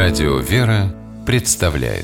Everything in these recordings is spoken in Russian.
Радио «Вера» представляет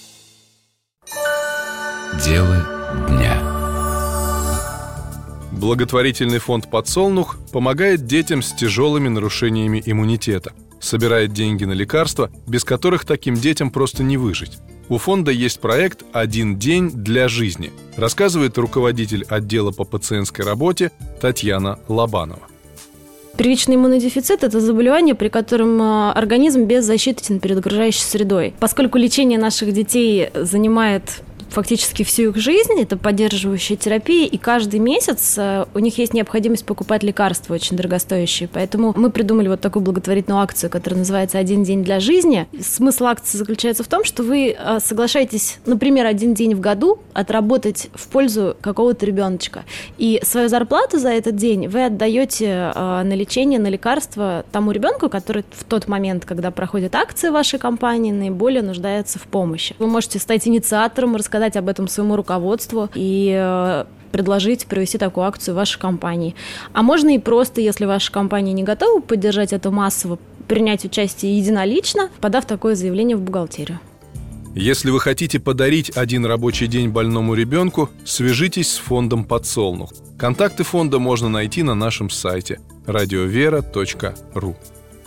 Дело дня. Благотворительный фонд «Подсолнух» помогает детям с тяжелыми нарушениями иммунитета, собирает деньги на лекарства, без которых таким детям просто не выжить. У фонда есть проект «Один день для жизни», рассказывает руководитель отдела по пациентской работе Татьяна Лобанова. Первичный иммунодефицит – это заболевание, при котором организм беззащитен перед окружающей средой. Поскольку лечение наших детей занимает фактически всю их жизнь, это поддерживающая терапия, и каждый месяц у них есть необходимость покупать лекарства очень дорогостоящие. Поэтому мы придумали вот такую благотворительную акцию, которая называется «Один день для жизни». Смысл акции заключается в том, что вы соглашаетесь, например, один день в году отработать в пользу какого-то ребеночка. И свою зарплату за этот день вы отдаете на лечение, на лекарства тому ребенку, который в тот момент, когда проходит акции вашей компании, наиболее нуждается в помощи. Вы можете стать инициатором, рассказать об этом своему руководству и предложить провести такую акцию в вашей компании. А можно и просто, если ваша компания не готова поддержать это массово, принять участие единолично, подав такое заявление в бухгалтерию. Если вы хотите подарить один рабочий день больному ребенку, свяжитесь с фондом «Подсолнух». Контакты фонда можно найти на нашем сайте radiovera.ru.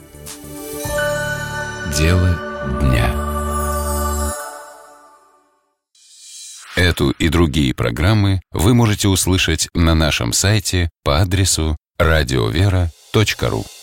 Дело дня. Эту и другие программы вы можете услышать на нашем сайте по адресу radiovera.ru.